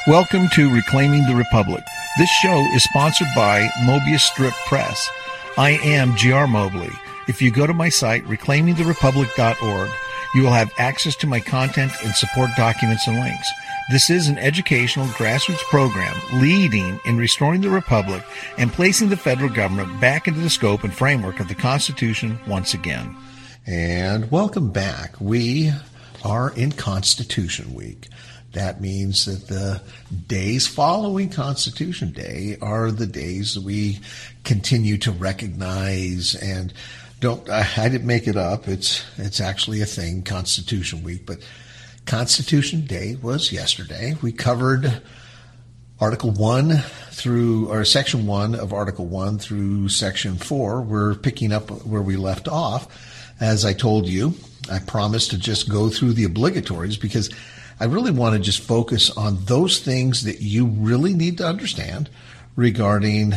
Welcome to Reclaiming the Republic. This show is sponsored by Mobius Strip Press. I am G.R. Mobley. If you go to my site, reclaimingtherepublic.org, you will have access to my content and support documents and links. This is an educational grassroots program leading in restoring the Republic and placing the federal government back into the scope and framework of the Constitution once again. And welcome back. We are in Constitution Week. That means that the days following Constitution Day are the days that we continue to recognize and I didn't make it up. It's actually a thing, Constitution Week. But Constitution Day was yesterday. We covered Article 1 or Section 1 of Article 1 through Section 4. We're picking up where we left off. As I told you, I promised to just go through the obligatories because I really want to just focus on those things that you really need to understand regarding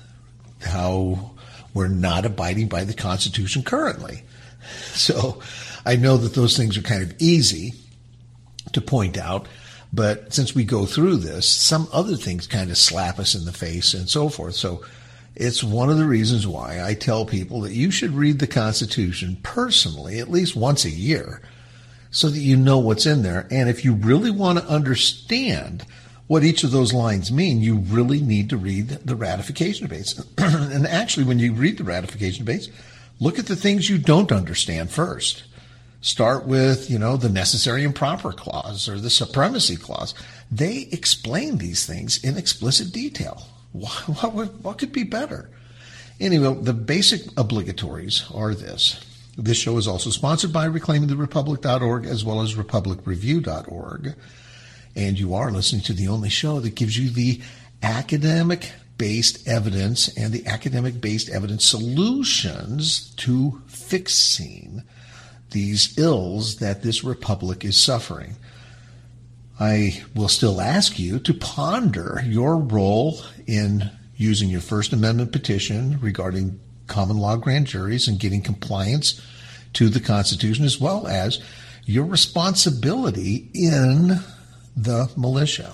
how we're not abiding by the Constitution currently. So I know that those things are kind of easy to point out, but since we go through this, some other things kind of slap us in the face and so forth. So it's one of the reasons why I tell people that you should read the Constitution personally at least once a year, so that you know what's in there. And if you really want to understand what each of those lines mean, you really need to read the ratification debates. And actually, when you read the ratification debates, look at the things you don't understand first. Start with, the necessary and proper clause or the supremacy clause. They explain these things in explicit detail. What could be better? Anyway, the basic obligatories are this. This show is also sponsored by ReclaimingTheRepublic.org as well as RepublicReview.org. And you are listening to the only show that gives you the academic-based evidence and the academic-based evidence solutions to fixing these ills that this republic is suffering. I will still ask you to ponder your role in using your First Amendment petition regarding common law grand juries and getting compliance to the Constitution, as well as your responsibility in the militia.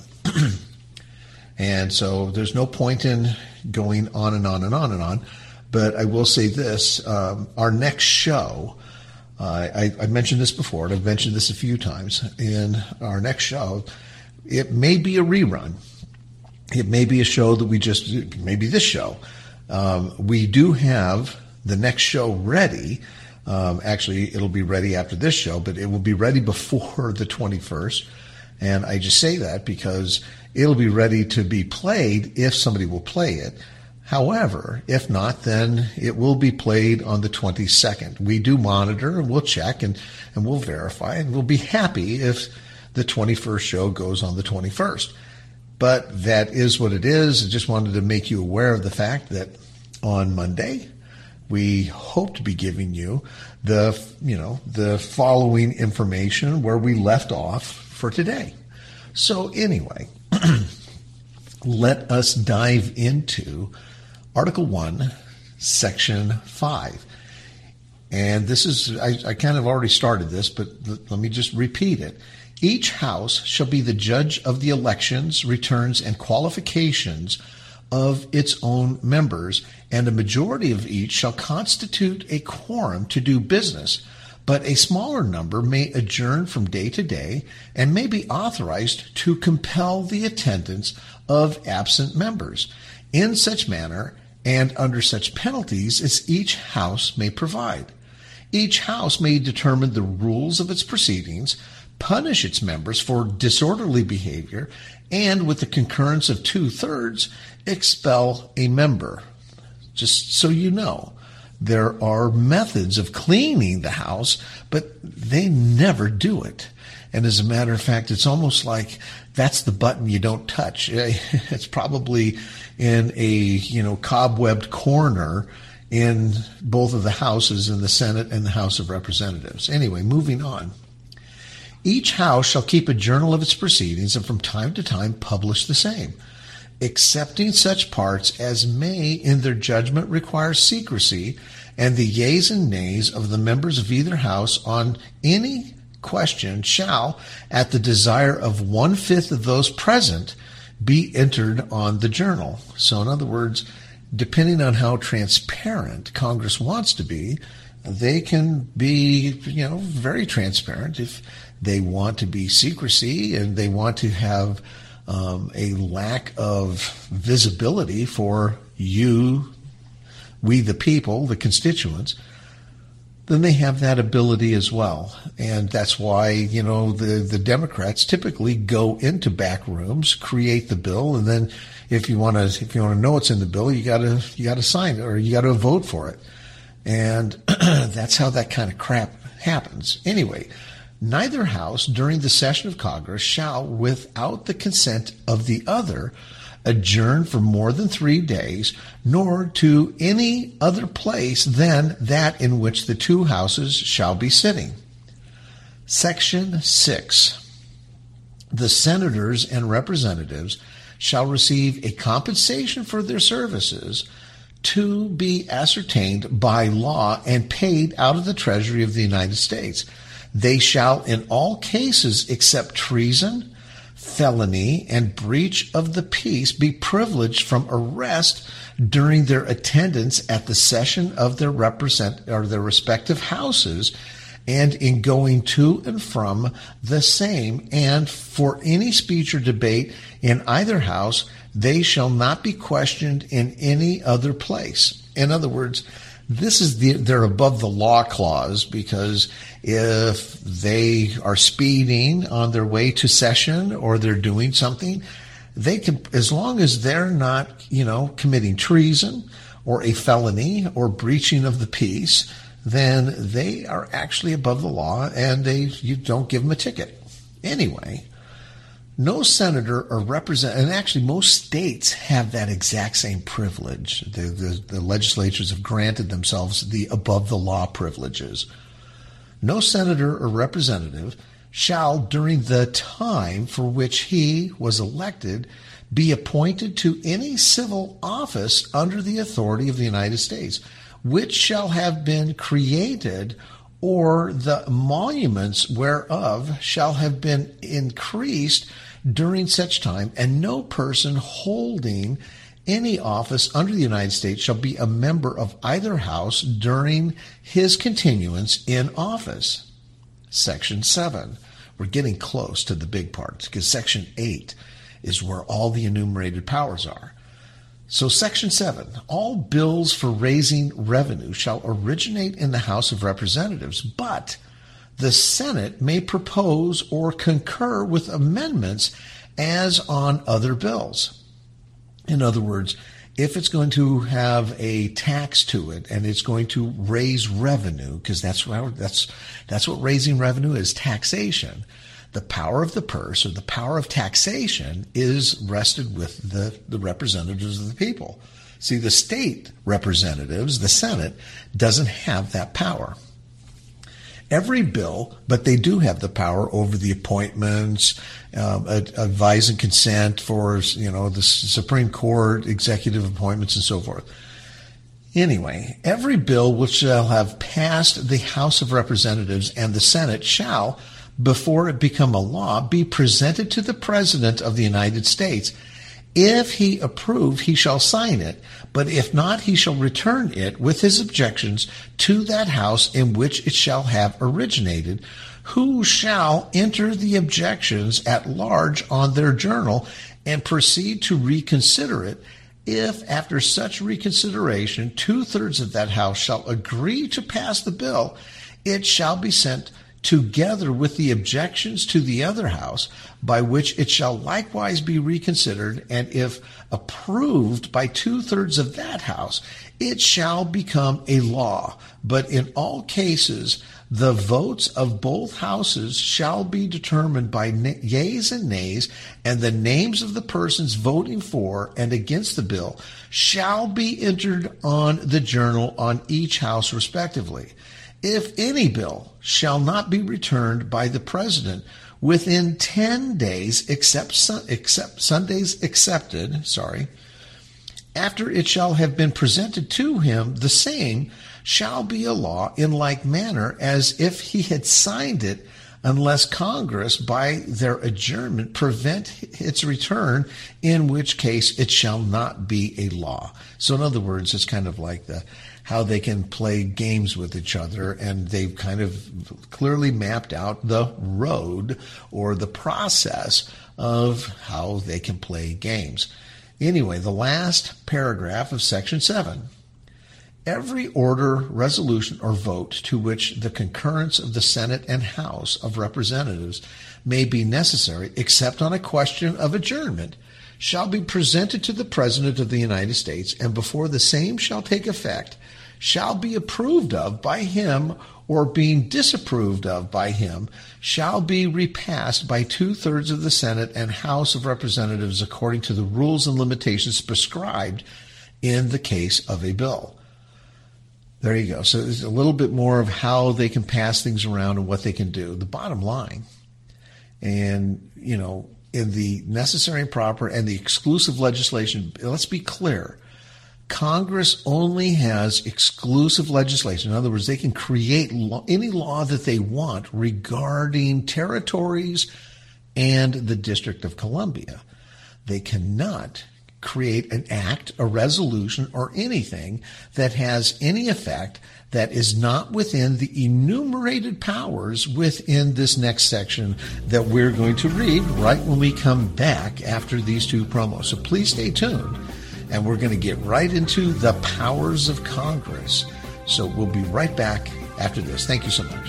And so there's no point in going on and on and on and on, but I will say this, our next show, I mentioned this before, and I've mentioned this a few times, in our next show, it may be a rerun. It may be a show that maybe this show. We do have the next show ready. Actually, it'll be ready after this show, but it will be ready before the 21st. And I just say that because it'll be ready to be played if somebody will play it. However, if not, then it will be played on the 22nd. We do monitor and we'll check and we'll verify, and we'll be happy if the 21st show goes on the 21st. But that is what it is. I just wanted to make you aware of the fact that on Monday, we hope to be giving you the following information where we left off for today. So anyway, let us dive into Article 1, Section 5. And this is, I kind of already started this, but let me just repeat it. Each house shall be the judge of the elections, returns, and qualifications of its own members, and a majority of each shall constitute a quorum to do business, but a smaller number may adjourn from day to day and may be authorized to compel the attendance of absent members in such manner and under such penalties as each house may provide. Each house may determine the rules of its proceedings, punish its members for disorderly behavior, and with the concurrence of 2/3, expel a member. Just so you know, there are methods of cleaning the house, but they never do it. And as a matter of fact, it's almost like that's the button you don't touch. It's probably in a, cobwebbed corner in both of the houses, in the Senate and the House of Representatives. Anyway, moving on. Each house shall keep a journal of its proceedings and from time to time publish the same, excepting such parts as may in their judgment require secrecy, and the yeas and nays of the members of either house on any question shall, at the desire of 1/5 of those present, be entered on the journal. So in other words, depending on how transparent Congress wants to be, they can be, very transparent. If they want to be secrecy and they want to have a lack of visibility for you, we the people, the constituents, then they have that ability as well. And that's why, the Democrats typically go into back rooms, create the bill, and then if you want to know what's in the bill, you gotta sign it, or you gotta vote for it. And that's how that kind of crap happens. Anyway, neither house during the session of Congress shall, without the consent of the other, adjourn for more than 3 days, nor to any other place than that in which the two houses shall be sitting. Section 6. The senators and representatives shall receive a compensation for their services to be ascertained by law and paid out of the Treasury of the United States. They shall in all cases except treason, felony, and breach of the peace be privileged from arrest during their attendance at the session of their respective houses and in going to and from the same, and for any speech or debate in either house they shall not be questioned in any other place. In other words, this is their above the law clause, because if they are speeding on their way to session or they're doing something, they can, as long as they're not, committing treason or a felony or breaching of the peace, then they are actually above the law and you don't give them a ticket. Anyway, no senator or representative, and actually most states have that exact same privilege. The legislatures have granted themselves the above the law privileges. No senator or representative shall, during the time for which he was elected, be appointed to any civil office under the authority of the United States, which shall have been created, or the emoluments whereof shall have been increased during such time, and no person holding any office under the United States shall be a member of either house during his continuance in office. Section 7. We're getting close to the big part, because Section 8 is where all the enumerated powers are. So Section 7, all bills for raising revenue shall originate in the House of Representatives, but the Senate may propose or concur with amendments as on other bills. In other words, if it's going to have a tax to it and it's going to raise revenue, because that's what raising revenue is, taxation. The power of the purse, or the power of taxation, is rested with the representatives of the people. See, the state representatives, the Senate, doesn't have that power. Every bill, but they do have the power over the appointments, advise and consent for, the Supreme Court, executive appointments, and so forth. Anyway, every bill which shall have passed the House of Representatives and the Senate shall, before it become a law, be presented to the President of the United States. If he approve, he shall sign it, but if not, he shall return it with his objections to that house in which it shall have originated, who shall enter the objections at large on their journal and proceed to reconsider it. If after such reconsideration 2/3 of that house shall agree to pass the bill, it shall be sent together with the objections to the other house, by which it shall likewise be reconsidered, and if approved by 2/3 of that house, it shall become a law. But in all cases, the votes of both houses shall be determined by yeas and nays, and the names of the persons voting for and against the bill shall be entered on the journal on each house respectively. If any bill shall not be returned by the President within 10 days, except Sundays excepted, after it shall have been presented to him, the same shall be a law in like manner as if he had signed it unless Congress, by their adjournment, prevent its return, in which case it shall not be a law. So in other words, it's kind of like how they can play games with each other, and they've kind of clearly mapped out the road or the process of how they can play games. Anyway, the last paragraph of Section 7. Every order, resolution, or vote to which the concurrence of the Senate and House of Representatives may be necessary, except on a question of adjournment, shall be presented to the President of the United States, and before the same shall take effect, shall be approved of by him, or being disapproved of by him, shall be repassed by 2/3 of the Senate and House of Representatives according to the rules and limitations prescribed in the case of a bill. There you go. So there's a little bit more of how they can pass things around and what they can do. The bottom line, and, in the necessary and proper and the exclusive legislation, let's be clear, Congress only has exclusive legislation. In other words, they can create any law that they want regarding territories and the District of Columbia. They cannot create an act, a resolution, or anything that has any effect that is not within the enumerated powers within this next section that we're going to read right when we come back after these two promos. So please stay tuned, and we're going to get right into the powers of Congress. So we'll be right back after this. Thank you so much.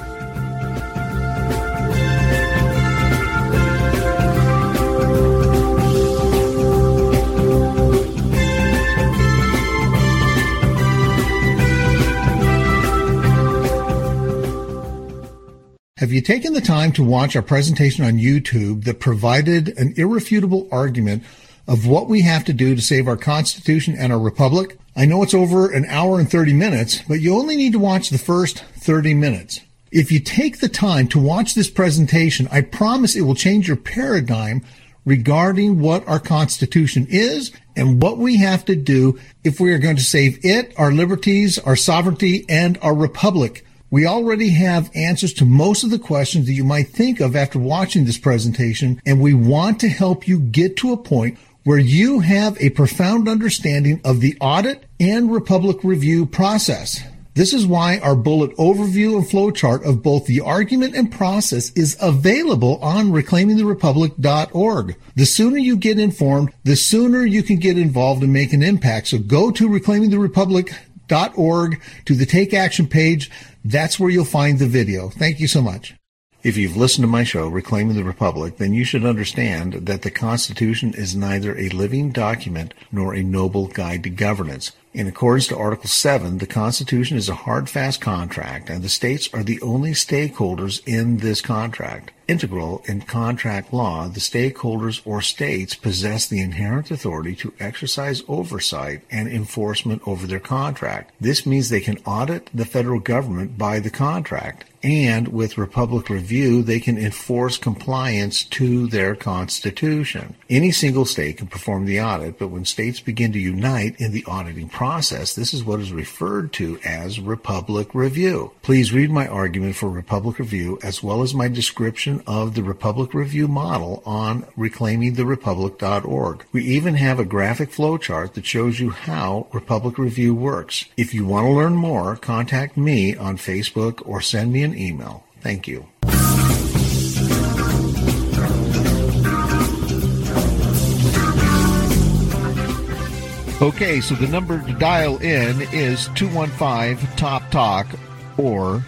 Have you taken the time to watch our presentation on YouTube that provided an irrefutable argument of what we have to do to save our Constitution and our Republic? I know it's over an hour and 30 minutes, but you only need to watch the first 30 minutes. If you take the time to watch this presentation, I promise it will change your paradigm regarding what our Constitution is and what we have to do if we are going to save it, our liberties, our sovereignty, and our Republic. We already have answers to most of the questions that you might think of after watching this presentation, and we want to help you get to a point where you have a profound understanding of the audit and Republic review process. This is why our bullet overview and flowchart of both the argument and process is available on reclaimingtherepublic.org. The sooner you get informed, the sooner you can get involved and make an impact. So go to reclaimingtherepublic.org to the Take Action page. That's where you'll find the video. Thank you so much. If you've listened to my show, Reclaiming the Republic, then you should understand that the Constitution is neither a living document nor a noble guide to governance. In accordance to Article 7, the Constitution is a hard, fast contract, and the states are the only stakeholders in this contract. Integral in contract law, the stakeholders or states possess the inherent authority to exercise oversight and enforcement over their contract. This means they can audit the federal government by the contract, and with Republic Review, they can enforce compliance to their Constitution. Any single state can perform the audit, but when states begin to unite in the auditing process, this is what is referred to as Republic Review. Please read my argument for Republic Review as well as my description of the Republic Review model on reclaimingtherepublic.org. We even have a graphic flowchart that shows you how Republic Review works. If you want to learn more, contact me on Facebook or send me an email. Thank you. Okay, so the number to dial in is 215-TOP-TALK or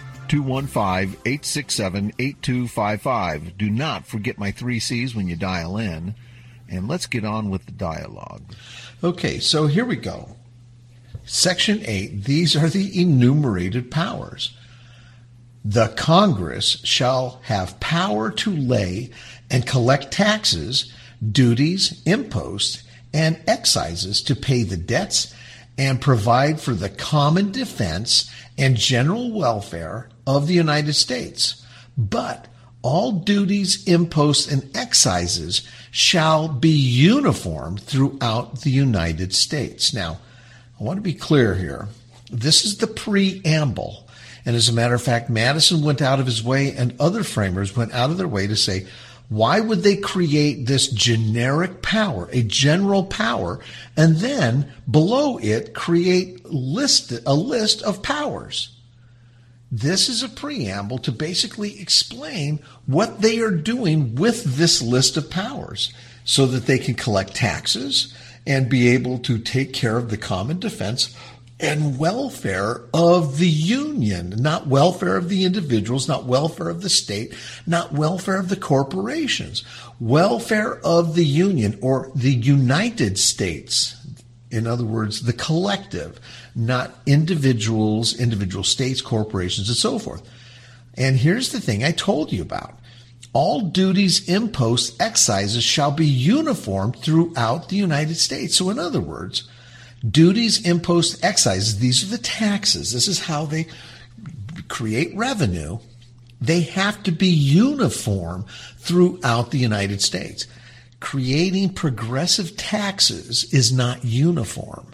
215-867-8255. Do not forget my 3 C's when you dial in. And let's get on with the dialogue. Okay, so here we go. Section 8, these are the enumerated powers. The Congress shall have power to lay and collect taxes, duties, imposts, and excises to pay the debts and provide for the common defense and general welfare of the United States. But all duties, imposts, and excises shall be uniform throughout the United States. Now, I want to be clear here. This is the preamble. And as a matter of fact, Madison went out of his way and other framers went out of their way to say, why would they create this generic power, a general power, and then below it create a list of powers? This is a preamble to basically explain what they are doing with this list of powers so that they can collect taxes and be able to take care of the common defense and welfare of the union, not welfare of the individuals, not welfare of the state, not welfare of the corporations, welfare of the union or the United States. In other words, the collective, not individuals, individual states, corporations, and so forth. And here's the thing I told you about. All duties, imposts, excises shall be uniform throughout the United States. So in other words, duties, imposts, excises, these are the taxes. This is how they create revenue. They have to be uniform throughout the United States. Creating progressive taxes is not uniform.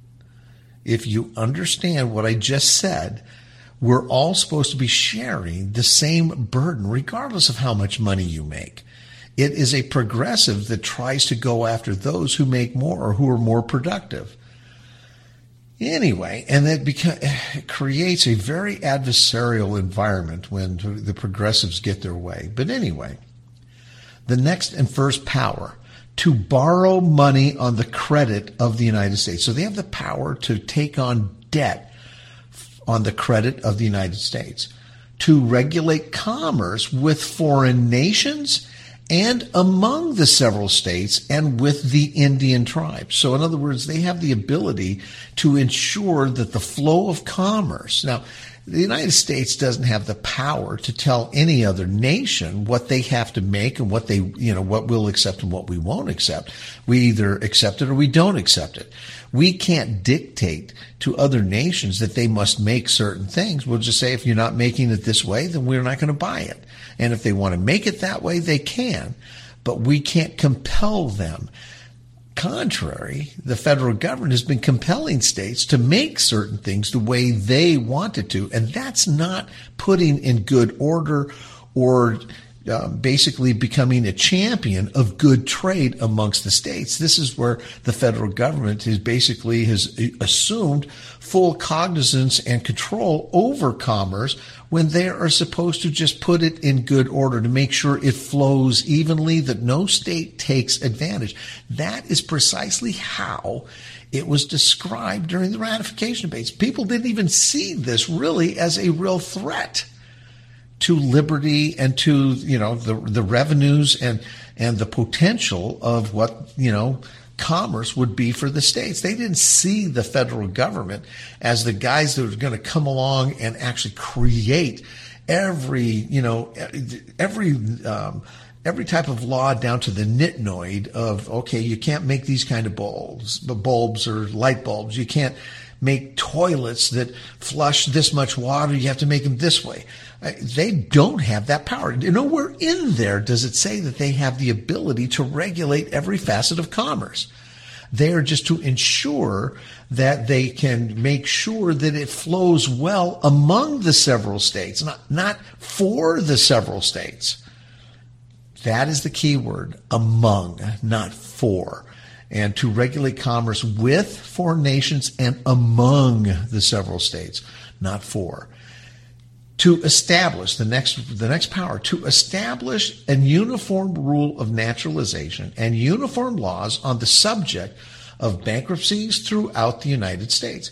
If you understand what I just said, we're all supposed to be sharing the same burden regardless of how much money you make. It is a progressive that tries to go after those who make more or who are more productive. Anyway, and it creates a very adversarial environment when the progressives get their way. But anyway, the next and first power, to borrow money on the credit of the United States. So they have the power to take on debt on the credit of the United States, to regulate commerce with foreign nations and among the several states and with the Indian tribes. So in other words, they have the ability to ensure that the flow of commerce. Now, the United States doesn't have the power to tell any other nation what they have to make and what what we'll accept and what we won't accept. We either accept it or we don't accept it. We can't dictate to other nations that they must make certain things. We'll just say, if you're not making it this way, then we're not going to buy it. And if they want to make it that way, they can. But we can't compel them. Contrary, the federal government has been compelling states to make certain things the way they want it to, and that's not putting in good order or basically becoming a champion of good trade amongst the states. This is where the federal government has assumed full cognizance and control over commerce when they are supposed to just put it in good order to make sure it flows evenly, that no state takes advantage. That is precisely how it was described during the ratification debates. People didn't even see this really as a real threat to liberty and to, the revenues and the potential of what, commerce would be for the states. They didn't see the federal government as the guys that were going to come along and actually create every type of law down to the nitnoid of, okay, you can't make these kind of bulbs or light bulbs. You can't make toilets that flush this much water. You have to make them this way. They don't have that power. Nowhere in there does it say that they have the ability to regulate every facet of commerce. They are just to ensure that they can make sure that it flows well among the several states, not for the several states. That is the key word, among, not for. And to regulate commerce with foreign nations and among the several states, not for. To establish, the next power, to establish a uniform rule of naturalization and uniform laws on the subject of bankruptcies throughout the United States.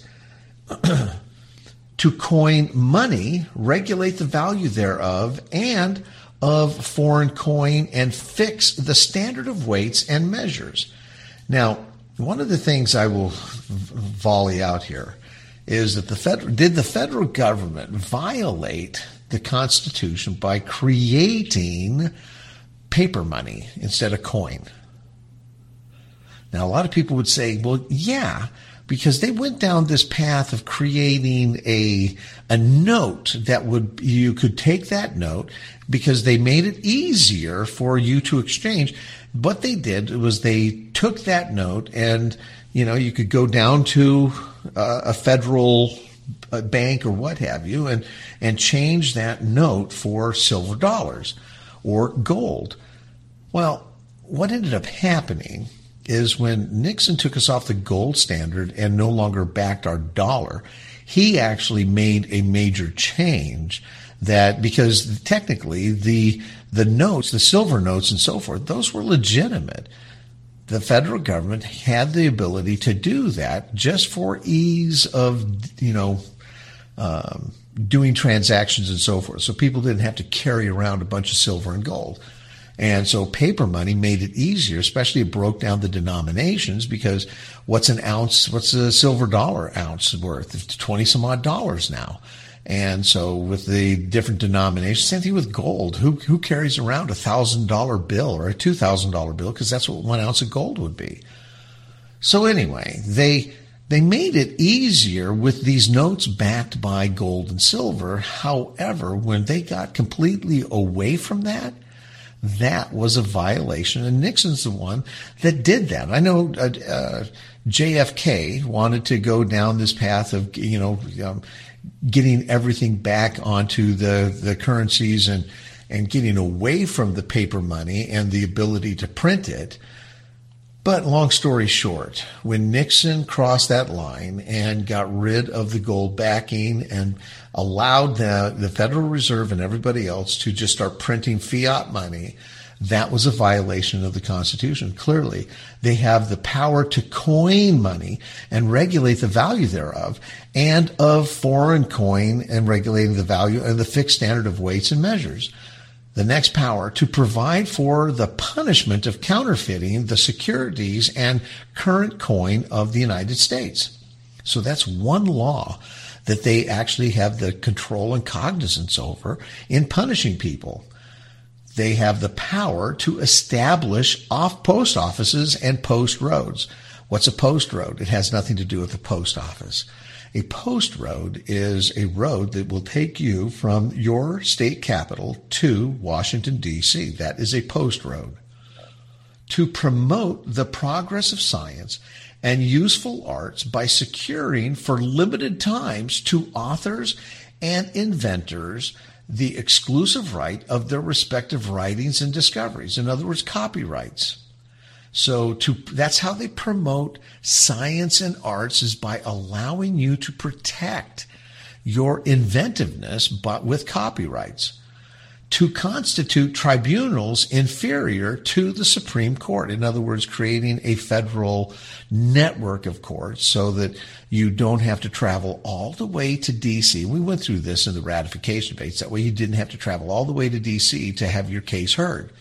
To coin money, regulate the value thereof and of foreign coin, and fix the standard of weights and measures. Now, one of the things I will volley out here is that did the federal government violate the Constitution by creating paper money instead of coin? Now, a lot of people would say, well, yeah, because they went down this path of creating a note that you could take that note because they made it easier for you to exchange. What they did was they took that note and, you could go down to a federal bank or what have you, and change that note for silver dollars or gold. Well, what ended up happening is when Nixon took us off the gold standard and no longer backed our dollar, he actually made a major change that, because technically the notes, the silver notes and so forth, those were legitimate. The federal government had the ability to do that just for ease of, doing transactions and so forth. So people didn't have to carry around a bunch of silver and gold. And so paper money made it easier, especially it broke down the denominations, because what's a silver dollar ounce worth? It's 20 some odd dollars now. And so with the different denominations, same thing with gold. Who carries around $1,000 bill or a $2,000 bill? Because that's what 1 ounce of gold would be. So anyway, they made it easier with these notes backed by gold and silver. However, when they got completely away from that, that was a violation, and Nixon's the one that did that. I know JFK wanted to go down this path of, getting everything back onto the currencies and getting away from the paper money and the ability to print it. But long story short, when Nixon crossed that line and got rid of the gold backing and allowed the Federal Reserve and everybody else to just start printing fiat money, that was a violation of the Constitution. Clearly, they have the power to coin money and regulate the value thereof, and of foreign coin and regulating the value and the fixed standard of weights and measures. The next power to provide for the punishment of counterfeiting the securities and current coin of the United States. So that's one law that they actually have the control and cognizance over in punishing people. They have the power to establish post offices and post roads. What's a post road? It has nothing to do with the post office. A post road is a road that will take you from your state capital to Washington, D.C. That is a post road. To promote the progress of science and useful arts by securing for limited times to authors and inventors the exclusive right of their respective writings and discoveries. In other words, copyrights. So that's how they promote science and arts, is by allowing you to protect your inventiveness but with copyrights. To constitute tribunals inferior to the Supreme Court. In other words, creating a federal network of courts so that you don't have to travel all the way to D.C. We went through this in the ratification debates. That way you didn't have to travel all the way to D.C. to have your case heard.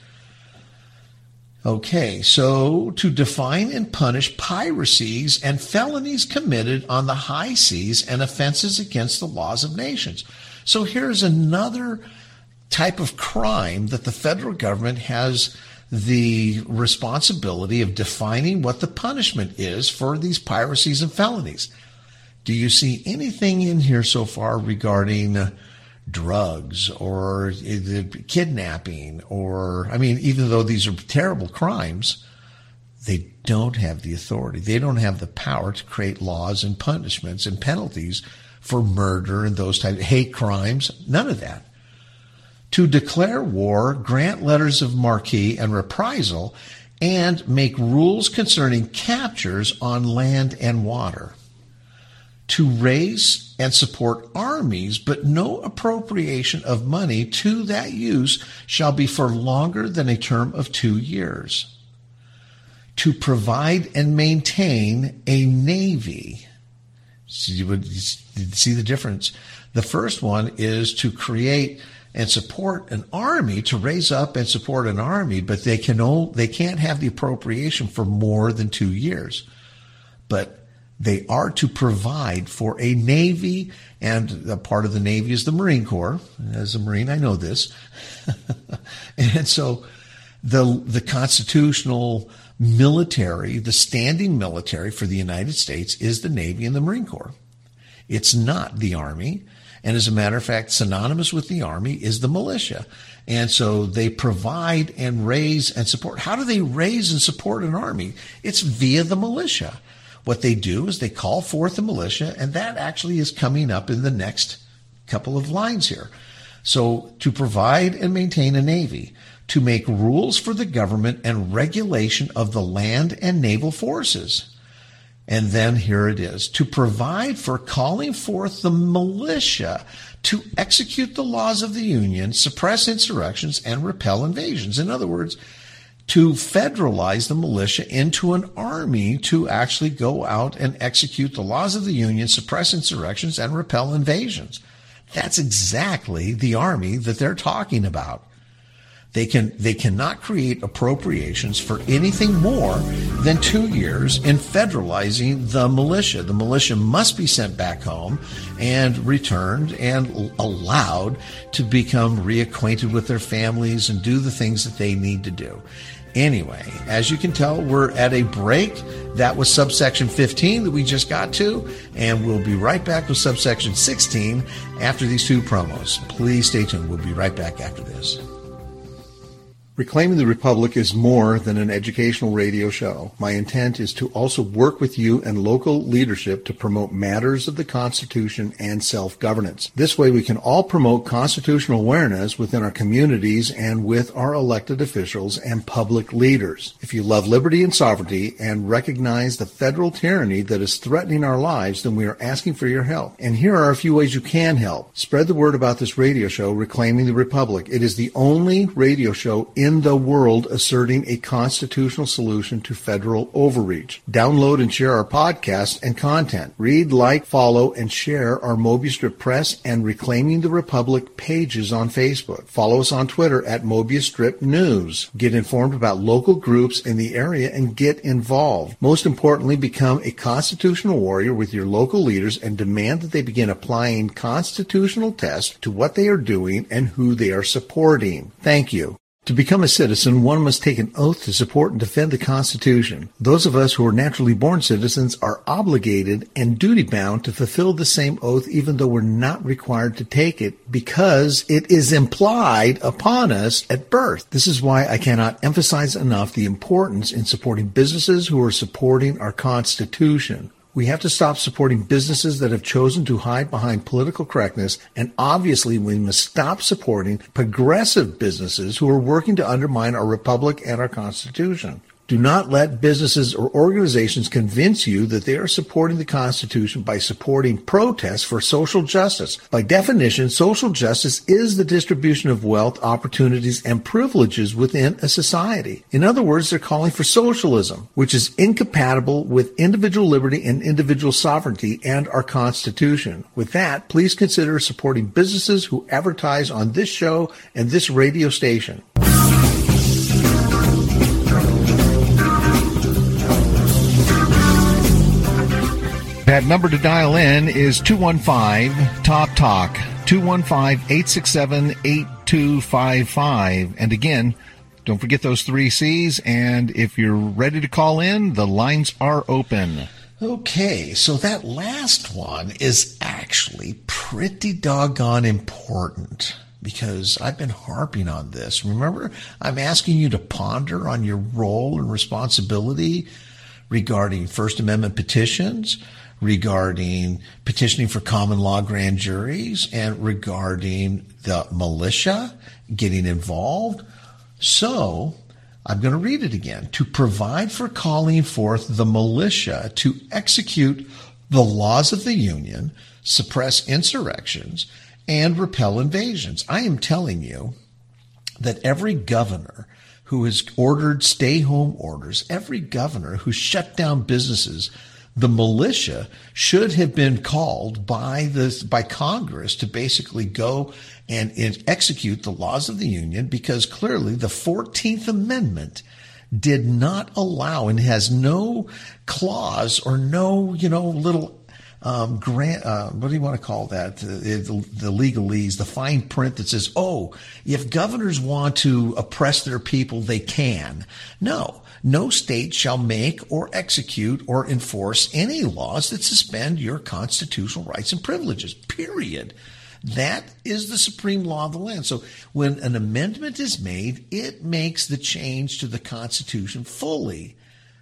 Okay, so to define and punish piracies and felonies committed on the high seas and offenses against the laws of nations. So here's another type of crime that the federal government has the responsibility of defining what the punishment is for these piracies and felonies. Do you see anything in here so far regarding drugs or kidnapping, or, even though these are terrible crimes, they don't have the authority. They don't have the power to create laws and punishments and penalties for murder and those types of hate crimes. None of that. To declare war, grant letters of marque and reprisal, and make rules concerning captures on land and water. To raise and support armies, but no appropriation of money to that use shall be for longer than a term of 2 years. To provide and maintain a navy. See the difference? The first one is to create and support an army, to raise up and support an army, but they can't have the appropriation for more than 2 years. But they are to provide for a navy, and a part of the navy is the Marine Corps. As a Marine, I know this. And so the constitutional military, the standing military for the United States, is the Navy and the Marine Corps. It's not the Army. And as a matter of fact, synonymous with the Army is the militia. And so they provide and raise and support. How do they raise and support an army? It's via the militia. what they do is they call forth the militia, and that actually is coming up in the next couple of lines here. So to provide and maintain a navy, to make rules for the government and regulation of the land and naval forces. And then here it is, to provide for calling forth the militia to execute the laws of the Union, suppress insurrections, and repel invasions. In other words, to federalize the militia into an army to actually go out and execute the laws of the Union, suppress insurrections, and repel invasions. That's exactly the army that they're talking about. They cannot create appropriations for anything more than 2 years in federalizing the militia. The militia must be sent back home and returned and allowed to become reacquainted with their families and do the things that they need to do. Anyway, as you can tell, we're at a break. That was subsection 15 that we just got to, and we'll be right back with subsection 16 after these two promos. Please stay tuned. We'll be right back after this. Reclaiming the Republic is more than an educational radio show. My intent is to also work with you and local leadership to promote matters of the Constitution and self-governance. This way we can all promote constitutional awareness within our communities and with our elected officials and public leaders. If you love liberty and sovereignty and recognize the federal tyranny that is threatening our lives, then we are asking for your help. And here are a few ways you can help. Spread the word about this radio show, Reclaiming the Republic. It is the only radio show in the world asserting a constitutional solution to federal overreach. Download and share our podcast and content. Read, like, follow, and share our Mobius Strip Press and Reclaiming the Republic pages on Facebook. Follow us on Twitter at Mobius Strip News. Get informed about local groups in the area and get involved. Most importantly, become a constitutional warrior with your local leaders and demand that they begin applying constitutional tests to what they are doing and who they are supporting. Thank you. To become a citizen, one must take an oath to support and defend the Constitution. Those of us who are naturally born citizens are obligated and duty-bound to fulfill the same oath even though we're not required to take it because it is implied upon us at birth. This is why I cannot emphasize enough the importance in supporting businesses who are supporting our Constitution. We have to stop supporting businesses that have chosen to hide behind political correctness, and obviously we must stop supporting progressive businesses who are working to undermine our republic and our Constitution. Do not let businesses or organizations convince you that they are supporting the Constitution by supporting protests for social justice. By definition, social justice is the distribution of wealth, opportunities, and privileges within a society. In other words, they're calling for socialism, which is incompatible with individual liberty and individual sovereignty and our Constitution. With that, please consider supporting businesses who advertise on this show and this radio station. That number to dial in is 215-TALK-TALK, 215-867-8255. And again, don't forget those 3 C's. And if you're ready to call in, the lines are open. Okay, so that last one is actually pretty doggone important because I've been harping on this. Remember, I'm asking you to ponder on your role and responsibility regarding First Amendment petitions, regarding petitioning for common law grand juries, and regarding the militia getting involved. So I'm going to read it again. To provide for calling forth the militia to execute the laws of the Union, suppress insurrections, and repel invasions. I am telling you that every governor who has ordered stay-home orders, every governor who shut down businesses, the militia should have been called by Congress to basically go and execute the laws of the Union, because clearly the 14th Amendment did not allow and has no clause or no, little grant, what do you want to call that? The legalese, the fine print that says, if governors want to oppress their people, they can. No state shall make or execute or enforce any laws that suspend your constitutional rights and privileges, period. That is the supreme law of the land. So when an amendment is made, it makes the change to the Constitution fully.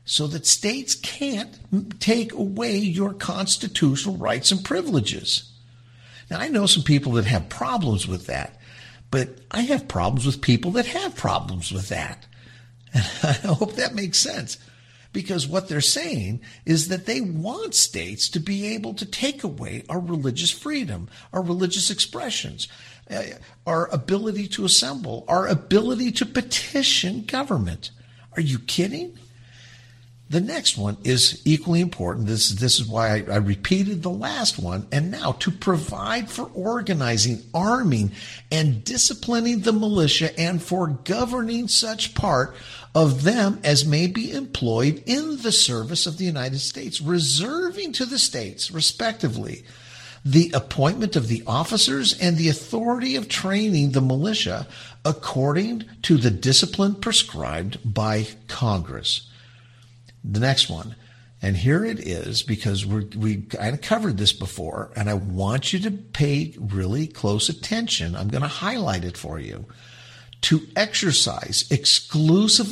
so that states can't take away your constitutional rights and privileges. Now, I know some people that have problems with that, but I have problems with people that have problems with that. And I hope that makes sense, because what they're saying is that they want states to be able to take away our religious freedom, our religious expressions, our ability to assemble, our ability to petition government. Are you kidding? The next one is equally important. This is why I repeated the last one. And now, to provide for organizing, arming, and disciplining the militia, and for governing such part of them as may be employed in the service of the United States, reserving to the states, respectively, the appointment of the officers and the authority of training the militia according to the discipline prescribed by Congress. The next one, and here it is, because we kind of covered this before, and I want you to pay really close attention. I'm going to highlight it for you. To exercise exclusive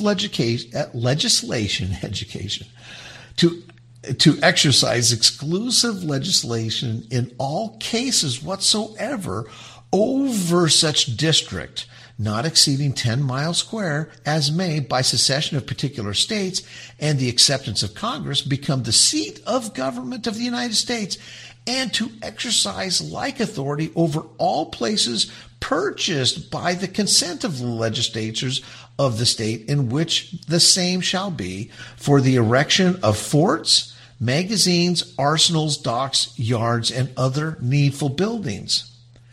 to exercise exclusive legislation in all cases whatsoever over such district, not exceeding 10 miles square, as may, by secession of particular states and the acceptance of Congress, become the seat of government of the United States, and to exercise like authority over all places purchased by the consent of the legislatures of the state in which the same shall be, for the erection of forts, magazines, arsenals, docks, yards, and other needful buildings.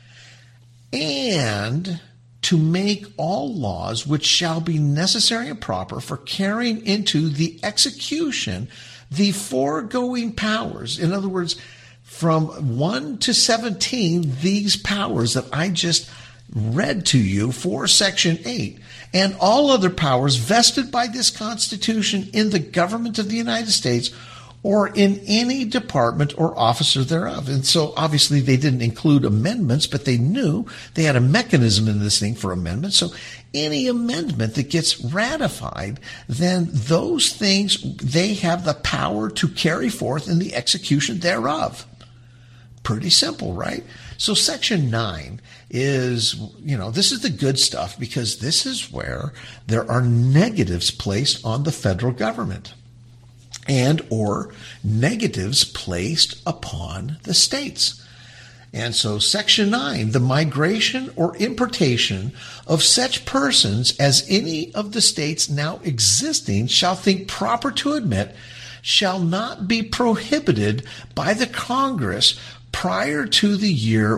And to make all laws which shall be necessary and proper for carrying into the execution the foregoing powers. In other words, from 1 to 17, these powers that I just read to you for Section 8, and all other powers vested by this Constitution in the government of the United States, or in any department or officer thereof. And so obviously they didn't include amendments, but they knew they had a mechanism in this thing for amendments. So any amendment that gets ratified, then those things, they have the power to carry forth in the execution thereof. Pretty simple, right? So Section 9 is, this is the good stuff, because this is where there are negatives placed on the federal government, and or negatives placed upon the states. And so Section 9, the migration or importation of such persons as any of the states now existing shall think proper to admit, shall not be prohibited by the Congress prior to the year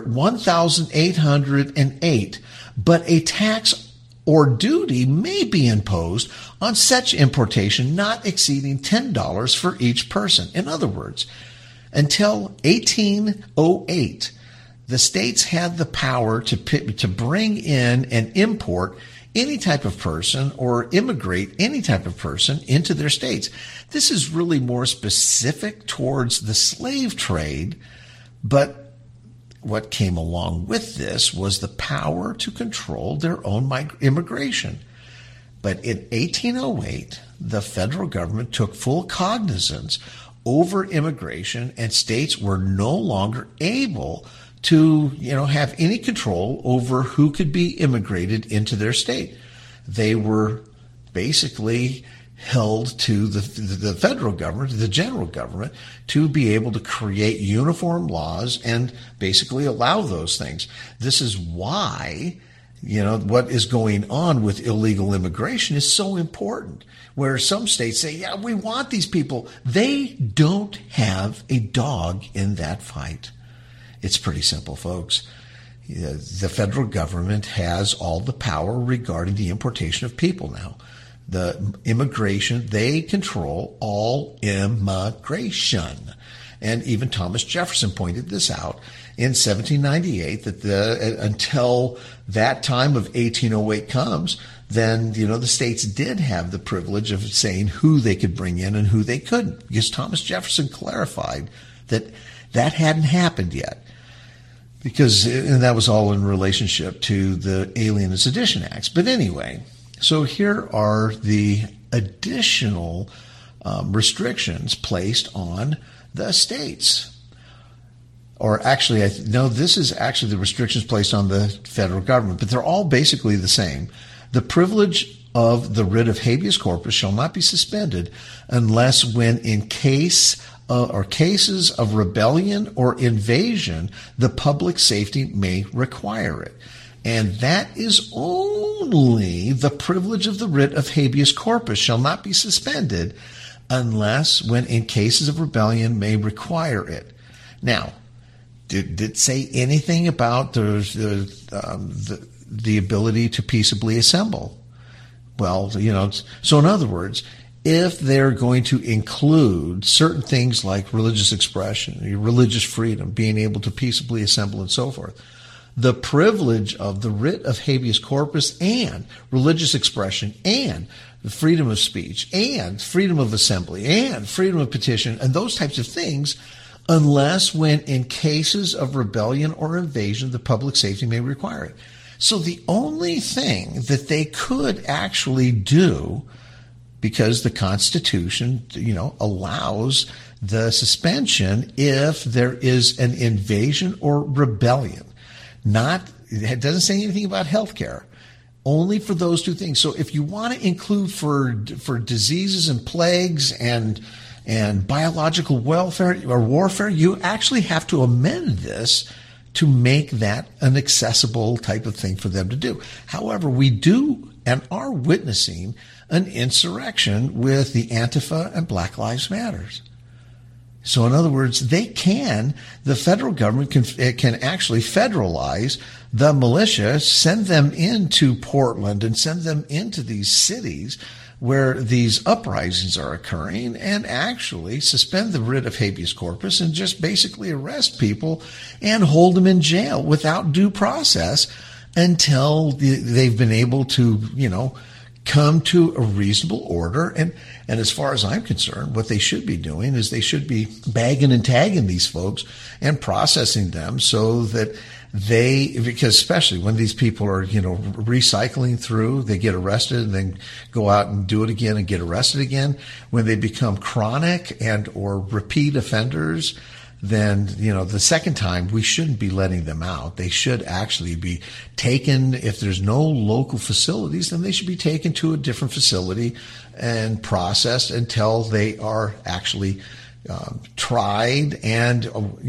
1808, but a tax or duty may be imposed on such importation not exceeding $10 for each person. In other words, until 1808, the states had the power to bring in and import any type of person or immigrate any type of person into their states. This is really more specific towards the slave trade, but what came along with this was the power to control their own immigration. But in 1808, the federal government took full cognizance over immigration, and states were no longer able to, have any control over who could be immigrated into their state. They were basically held to the federal government, the general government, to be able to create uniform laws and basically allow those things. This is why, what is going on with illegal immigration is so important, where some states say, yeah, we want these people. They don't have a dog in that fight. It's pretty simple, folks. The federal government has all the power regarding the importation of people now. The immigration, they control all immigration. And even Thomas Jefferson pointed this out in 1798, that until that time of 1808 comes, then, the states did have the privilege of saying who they could bring in and who they couldn't, because Thomas Jefferson clarified that hadn't happened yet. And that was all in relationship to the Alien and Sedition Acts. But anyway, so here are the additional restrictions placed on the states. Or actually, no, this is actually the restrictions placed on the federal government, but they're all basically the same. The privilege of the writ of habeas corpus shall not be suspended unless when in case or cases of rebellion or invasion, the public safety may require it. And that is only the privilege of the writ of habeas corpus shall not be suspended unless when in cases of rebellion may require it. Now, did it say anything about the ability to peaceably assemble? Well, so in other words, if they're going to include certain things like religious expression, religious freedom, being able to peaceably assemble and so forth, the privilege of the writ of habeas corpus and religious expression and the freedom of speech and freedom of assembly and freedom of petition and those types of things, unless when in cases of rebellion or invasion, the public safety may require it. So the only thing that they could actually do, because the Constitution, allows the suspension if there is an invasion or rebellion. It doesn't say anything about health care. Only for those two things. So if you want to include for diseases and plagues and biological welfare or warfare, you actually have to amend this to make that an accessible type of thing for them to do. However, we do and are witnessing an insurrection with the Antifa and Black Lives Matters. So in other words, the federal government can actually federalize the militia, send them into Portland and send them into these cities where these uprisings are occurring and actually suspend the writ of habeas corpus and just basically arrest people and hold them in jail without due process until they've been able to, come to a reasonable order. And as far as I'm concerned, what they should be doing is they should be bagging and tagging these folks and processing them so that because especially when these people are, recycling through, they get arrested and then go out and do it again and get arrested again. When they become chronic and or repeat offenders, then, the second time we shouldn't be letting them out. They should actually be taken. If there's no local facilities, then they should be taken to a different facility and processed until they are actually tried and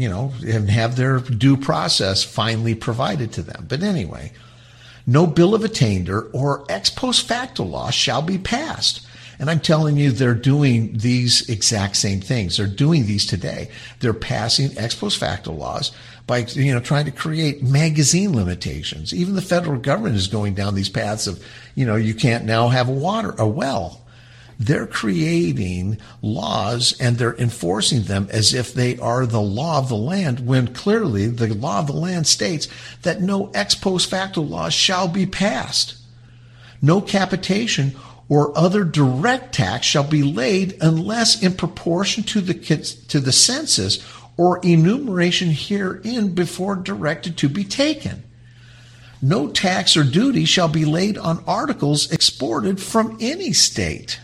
have their due process finally provided to them. But anyway, no bill of attainder or ex post facto law shall be passed. And I'm telling you, they're doing these exact same things. They're doing these today. They're passing ex post facto laws by, trying to create magazine limitations. Even the federal government is going down these paths of, you can't now have a well. They're creating laws and they're enforcing them as if they are the law of the land, when clearly the law of the land states that no ex post facto laws shall be passed. No capitation or other direct tax shall be laid unless in proportion to the census or enumeration herein before directed to be taken. No tax or duty shall be laid on articles exported from any state.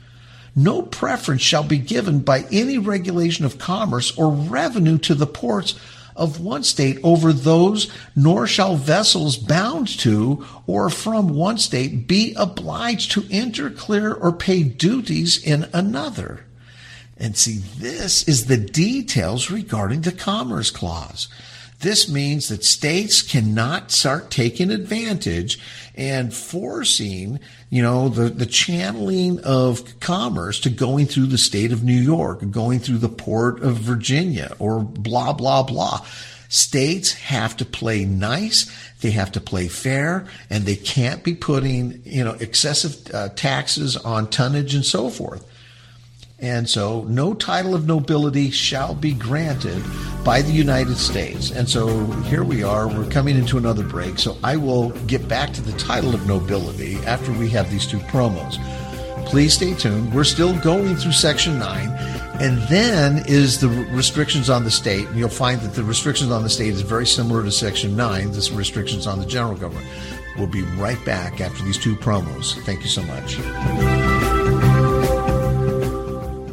No preference shall be given by any regulation of commerce or revenue to the ports of one state over those, nor shall vessels bound to or from one state be obliged to enter, clear, or pay duties in another. And see, this is the details regarding the Commerce Clause. This means that states cannot start taking advantage and forcing, the channeling of commerce to going through the state of New York, going through the port of Virginia, or blah, blah, blah. States have to play nice, they have to play fair, and they can't be putting, excessive taxes on tonnage and so forth. And so no title of nobility shall be granted by the United States. And so here we are, we're coming into another break. So I will get back to the title of nobility after we have these two promos. Please stay tuned. We're still going through Section 9. And then is the restrictions on the state. And you'll find that the restrictions on the state is very similar to Section 9, the restrictions on the general government. We'll be right back after these two promos. Thank you so much.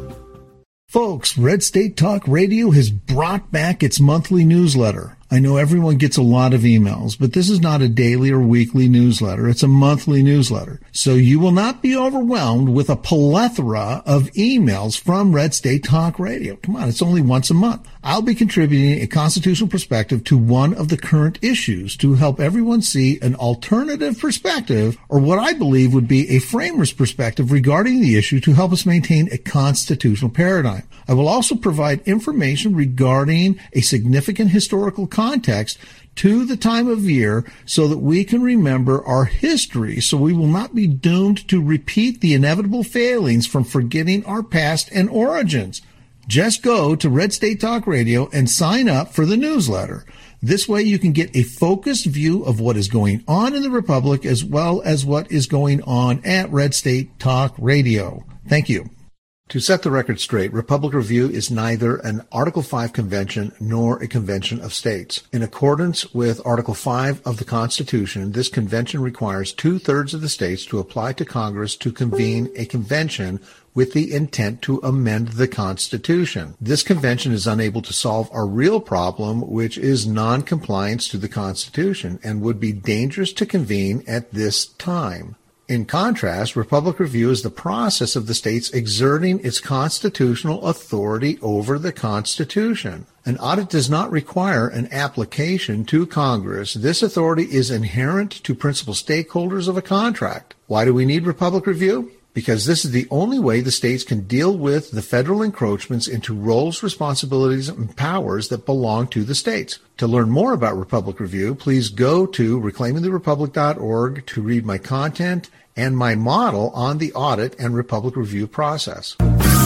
Folks, Red State Talk Radio has brought back its monthly newsletter. I know everyone gets a lot of emails, but this is not a daily or weekly newsletter. It's a monthly newsletter. So you will not be overwhelmed with a plethora of emails from Red State Talk Radio. Come on, it's only once a month. I'll be contributing a constitutional perspective to one of the current issues to help everyone see an alternative perspective, or what I believe would be a framer's perspective regarding the issue to help us maintain a constitutional paradigm. I will also provide information regarding a significant historical context to the time of year so that we can remember our history, so we will not be doomed to repeat the inevitable failings from forgetting our past and origins. Just go to Red State Talk Radio and sign up for the newsletter. This way you can get a focused view of what is going on in the Republic as well as what is going on at Red State Talk Radio. Thank you. To set the record straight, Republic Review is neither an Article 5 convention nor a convention of states. In accordance with Article 5 of the Constitution, this convention requires 2/3 of the states to apply to Congress to convene a convention with the intent to amend the Constitution. This convention is unable to solve our real problem, which is non-compliance to the Constitution, and would be dangerous to convene at this time. In contrast, Republic Review is the process of the states exerting its constitutional authority over the Constitution. An audit does not require an application to Congress. This authority is inherent to principal stakeholders of a contract. Why do we need Republic Review? Because this is the only way the states can deal with the federal encroachments into roles, responsibilities, and powers that belong to the states. To learn more about Republic Review, please go to reclaimingtherepublic.org to read my content and my model on the audit and Republic Review process.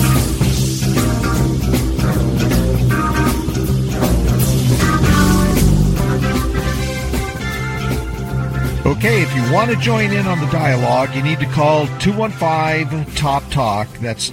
Okay, if you want to join in on the dialogue, you need to call 215-TOP-TALK. That's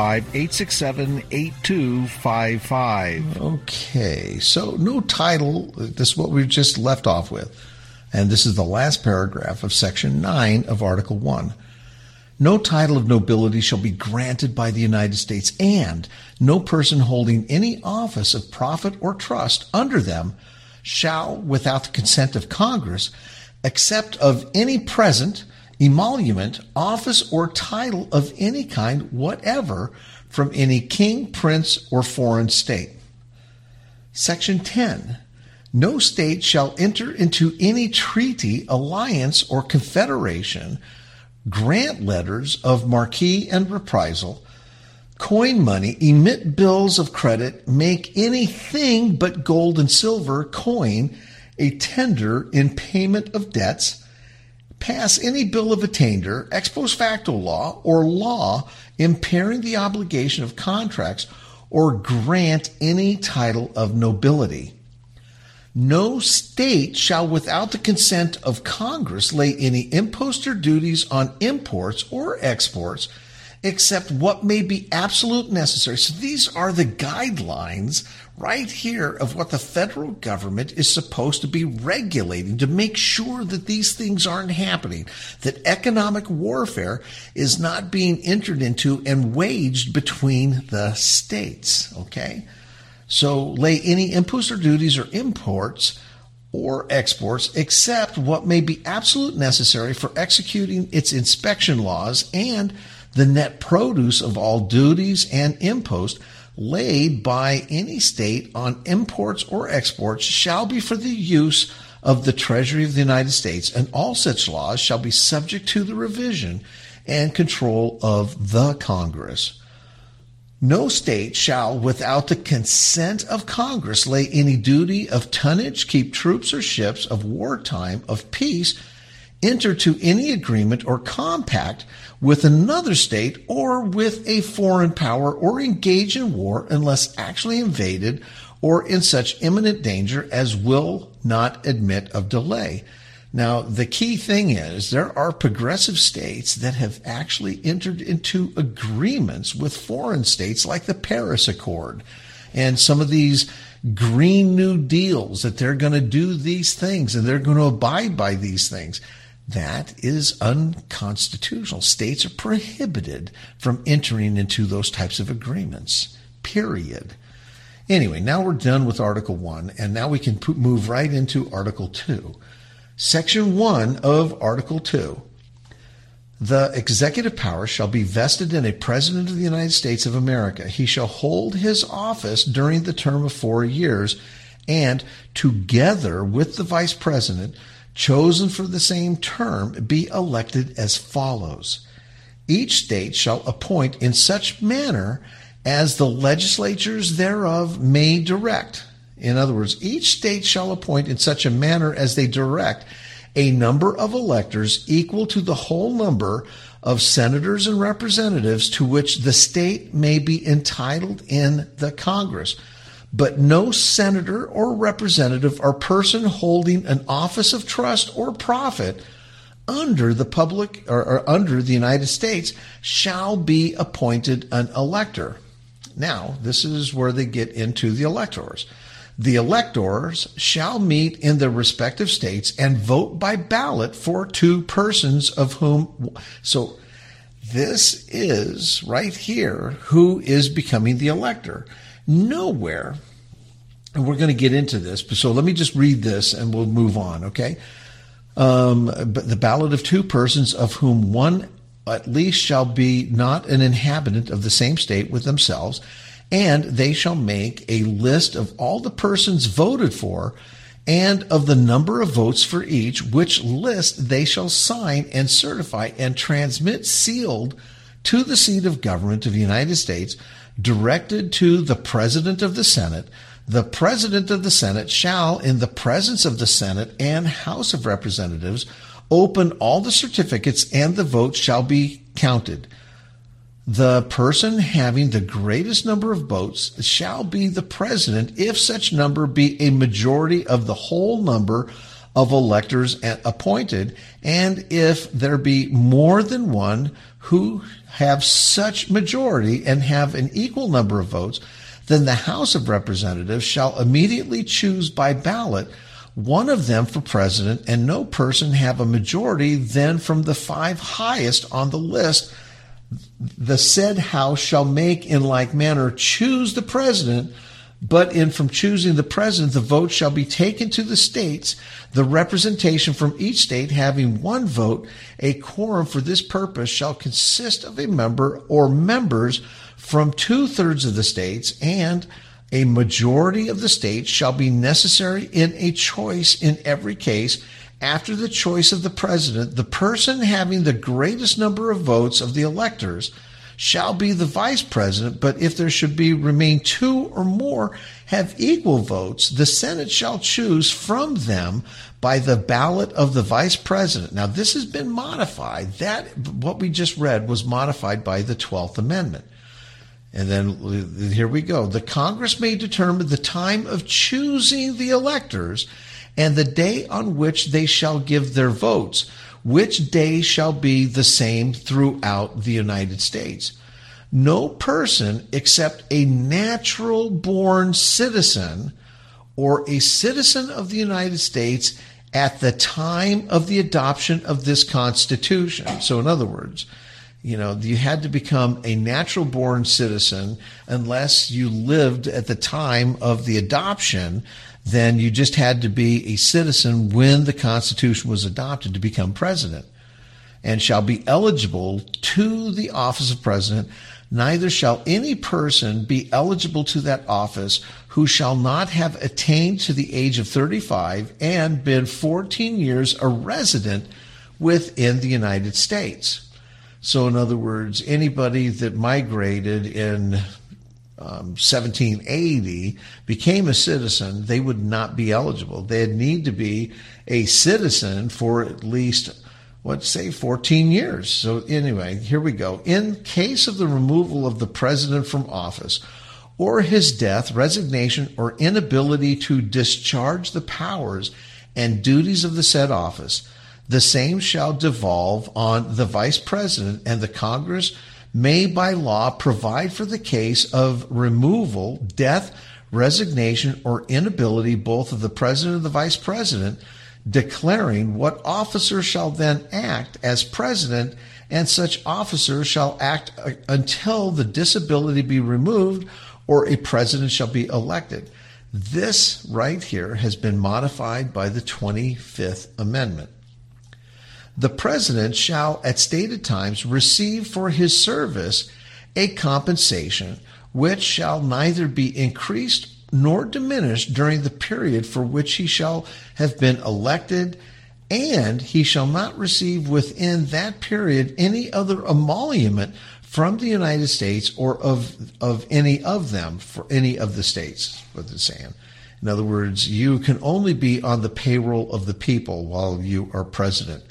215-867-8255. Okay, so no title. This is what we just left off with. And this is the last paragraph of Section 9 of Article 1. No title of nobility shall be granted by the United States, and no person holding any office of profit or trust under them shall, without the consent of Congress, except of any present, emolument, office, or title of any kind whatever from any king, prince, or foreign state. Section 10. No state shall enter into any treaty, alliance, or confederation, grant letters of marque and reprisal, coin money, emit bills of credit, make anything but gold and silver coin a tender in payment of debts, pass any bill of attainder, ex post facto law, or law impairing the obligation of contracts, or grant any title of nobility. No state shall, without the consent of Congress, lay any impost or duties on imports or exports, except what may be absolute necessary. So these are the guidelines right here of what the federal government is supposed to be regulating to make sure that these things aren't happening, that economic warfare is not being entered into and waged between the states, okay? So lay any imposts or duties or imports or exports except what may be absolute necessary for executing its inspection laws, and the net produce of all duties and imposts laid by any state on imports or exports shall be for the use of the Treasury of the United States, and all such laws shall be subject to the revision and control of the Congress. No state shall, without the consent of Congress, lay any duty of tonnage, keep troops or ships of wartime, of peace, enter to any agreement or compact with another state or with a foreign power, or engage in war unless actually invaded or in such imminent danger as will not admit of delay. Now, the key thing is there are progressive states that have actually entered into agreements with foreign states like the Paris Accord and some of these Green New Deals, that they're going to do these things and they're going to abide by these things. That is unconstitutional. States are prohibited from entering into those types of agreements. period. Anyway, now we're done with Article 1, and now we can move right into Article 2. Section 1 of Article 2. The executive power shall be vested in a President of the United States of America. He shall hold his office during the term of 4 years, and together with the Vice President, chosen for the same term, be elected as follows. Each state shall appoint in such manner as the legislatures thereof may direct. In other words, each state shall appoint in such a manner as they direct a number of electors equal to the whole number of senators and representatives to which the state may be entitled in the Congress. But no senator or representative or person holding an office of trust or profit under the public or under the United States shall be appointed an elector. Now, this is where they get into the electors. The electors shall meet in their respective states and vote by ballot for 2 persons of whom. So this is right here who is becoming the elector. Nowhere, and we're going to get into this, so let me just read this and we'll move on, okay? But the ballot of 2 persons of whom one at least shall be not an inhabitant of the same state with themselves, and they shall make a list of all the persons voted for and of the number of votes for each, which list they shall sign and certify and transmit sealed to the seat of government of the United States, directed to the President of the Senate. The President of the Senate shall, in the presence of the Senate and House of Representatives, open all the certificates, and the votes shall be counted. The person having the greatest number of votes shall be the president, if such number be a majority of the whole number of electors appointed, and if there be more than one who have such majority and have an equal number of votes, then the House of Representatives shall immediately choose by ballot one of them for president, and no person have a majority then from the 5 highest on the list. The said House shall make in like manner choose the president, but in from choosing the president, the vote shall be taken to the states, the representation from each state having 1 vote. A quorum for this purpose shall consist of a member or members from 2/3 of the states, and a majority of the states shall be necessary in a choice in every case. After the choice of the president, the person having the greatest number of votes of the electors shall be the vice president, but if there should remain 2 or more have equal votes, the Senate shall choose from them by the ballot of the vice president. Now, this has been modified. What we just read was modified by the 12th Amendment. And then here we go. The Congress may determine the time of choosing the electors and the day on which they shall give their votes, which day shall be the same throughout the United States. No person except a natural-born citizen or a citizen of the United States at the time of the adoption of this Constitution. So in other words, you had to become a natural-born citizen unless you lived at the time of the adoption. Then you just had to be a citizen when the Constitution was adopted to become president, and shall be eligible to the office of president. Neither shall any person be eligible to that office who shall not have attained to the age of 35 and been 14 years a resident within the United States. So in other words, anybody that migrated in 1780 became a citizen, they would not be eligible. They'd need to be a citizen for at least, 14 years. So anyway, here we go. In case of the removal of the president from office, or his death, resignation, or inability to discharge the powers and duties of the said office, the same shall devolve on the vice president, and the Congress may by law provide for the case of removal, death, resignation, or inability both of the president and the vice president, declaring what officer shall then act as president, and such officer shall act until the disability be removed or a president shall be elected. This right here has been modified by the 25th Amendment. The president shall at stated times receive for his service a compensation which shall neither be increased nor diminished during the period for which he shall have been elected, and he shall not receive within that period any other emolument from the United States or of any of them for any of the states, what it's saying. In other words, you can only be on the payroll of the people while you are president.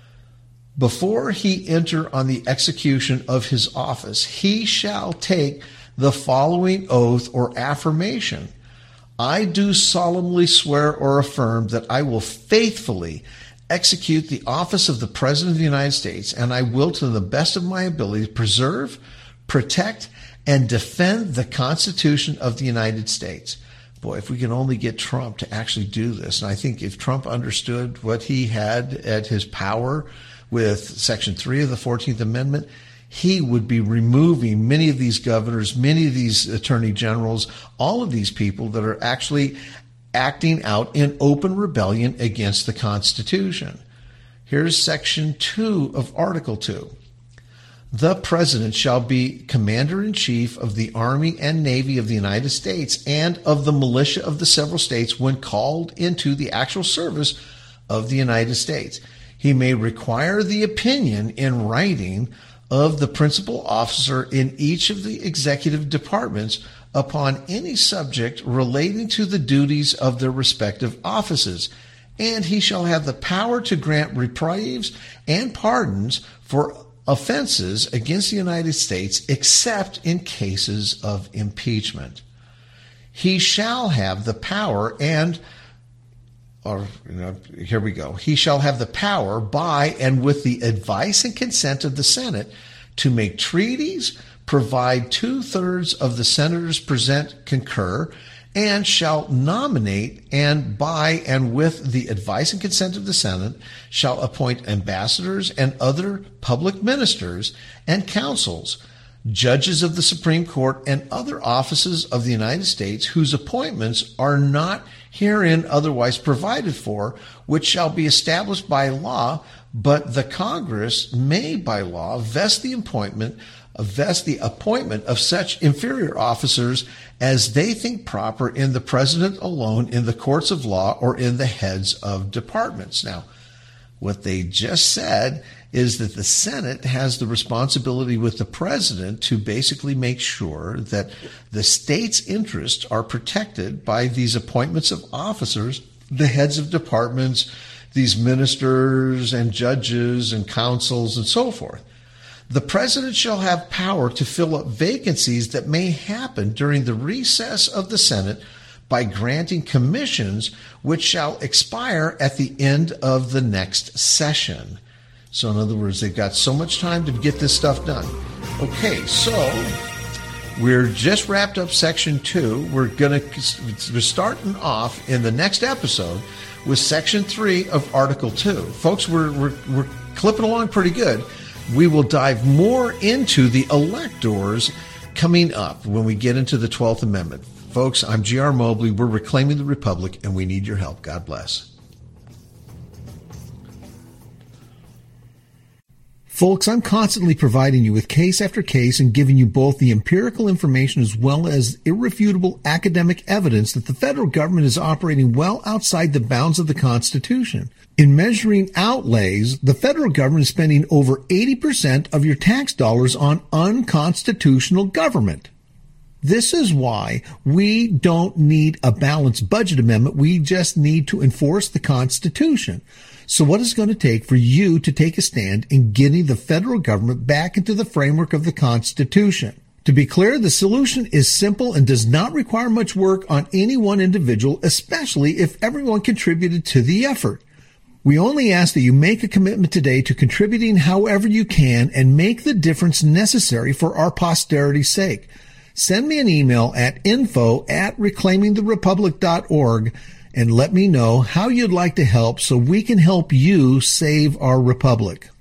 Before he enter on the execution of his office, he shall take the following oath or affirmation. I do solemnly swear or affirm that I will faithfully execute the office of the President of the United States, and I will, to the best of my ability, preserve, protect, and defend the Constitution of the United States. Boy, if we can only get Trump to actually do this. And I think if Trump understood what he had at his power with Section 3 of the 14th Amendment, he would be removing many of these governors, many of these attorney generals, all of these people that are actually acting out in open rebellion against the Constitution. Here's Section 2 of Article 2. The President shall be Commander-in-Chief of the Army and Navy of the United States and of the militia of the several states when called into the actual service of the United States. He may require the opinion in writing of the principal officer in each of the executive departments upon any subject relating to the duties of their respective offices, and he shall have the power to grant reprieves and pardons for offenses against the United States except in cases of impeachment. He shall have the power here we go. He shall have the power by and with the advice and consent of the Senate to make treaties, provide 2/3 of the senators present concur, and shall nominate, and by and with the advice and consent of the Senate shall appoint ambassadors and other public ministers and consuls, judges of the Supreme Court, and other offices of the United States whose appointments are not herein otherwise provided for, which shall be established by law, but the Congress may by law vest the appointment of such inferior officers as they think proper in the President alone, in the courts of law, or in the heads of departments. Now, what they just said is that the Senate has the responsibility with the President to basically make sure that the state's interests are protected by these appointments of officers, the heads of departments, these ministers and judges and counsels and so forth. The President shall have power to fill up vacancies that may happen during the recess of the Senate by granting commissions which shall expire at the end of the next session. So in other words, they've got so much time to get this stuff done. Okay, so we're just wrapped up Section 2. We're starting off in the next episode with Section 3 of Article 2. Folks, we're clipping along pretty good. We will dive more into the electors coming up when we get into the 12th Amendment. Folks, I'm G.R. Mobley. We're reclaiming the Republic, and we need your help. God bless. Folks, I'm constantly providing you with case after case and giving you both the empirical information as well as irrefutable academic evidence that the federal government is operating well outside the bounds of the Constitution. In measuring outlays, the federal government is spending over 80% of your tax dollars on unconstitutional government. This is why we don't need a balanced budget amendment. We just need to enforce the Constitution. So what is it going to take for you to take a stand in getting the federal government back into the framework of the Constitution? To be clear, the solution is simple and does not require much work on any one individual, especially if everyone contributed to the effort. We only ask that you make a commitment today to contributing however you can and make the difference necessary for our posterity's sake. Send me an email at info@reclaimingtherepublic.org and let me know how you'd like to help so we can help you save our republic.